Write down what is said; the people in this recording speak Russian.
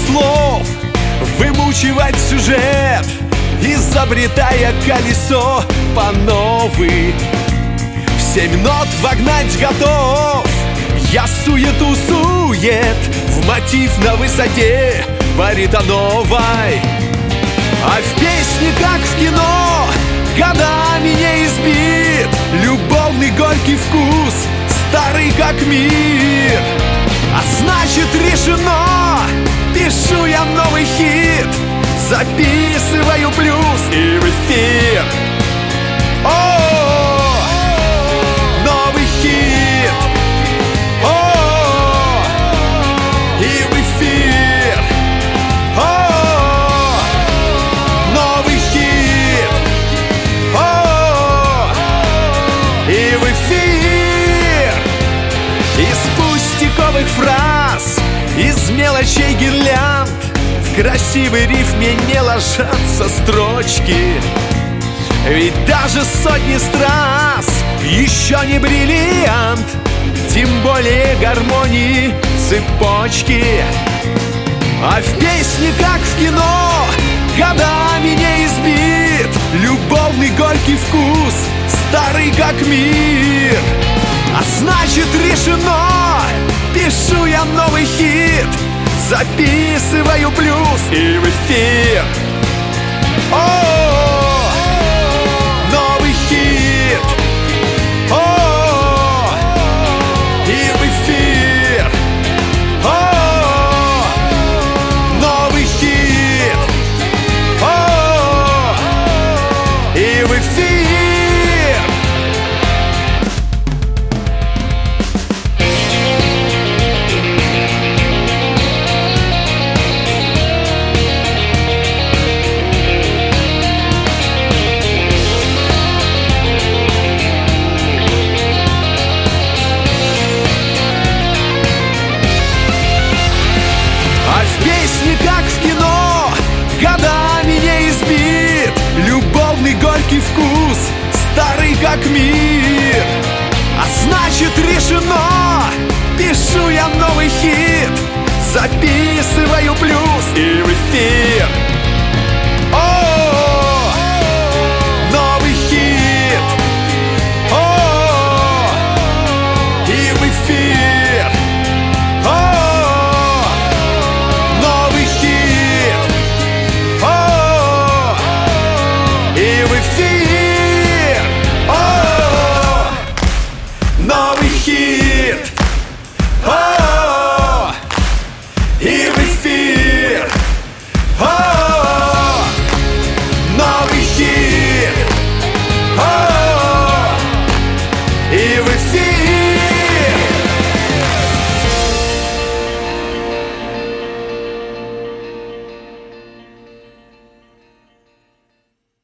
слов, вымучивать сюжет, изобретая колесо по новой. В 7 нот вогнать готов я суету-сует, в мотив на высоте баритоновой. А в песне, как в кино, годами не избит любовный горький вкус, старый как мир. А значит решено, пишу я новый хит, записываю плюс и в эфир. О, новый хит. О, и в эфир. О, новый хит. О, и в эфир. Из пустяковых фраз, из мелочей гирлянд в красивой рифме не ложатся строчки. Ведь даже сотни страз еще не бриллиант, тем более гармонии цепочки. А в песне, как в кино, годами не избит любовный горький вкус, старый как мир. А значит решено, пишу я новый хит, записываю плюс и в эфир. О, новый хит. О, и в эфир. О, новый хит. О, и в эфир. Как в кино, годами не избит любовный горький вкус, старый как мир. А значит решено, пишу я новый хит, записываю плюс и в эфир.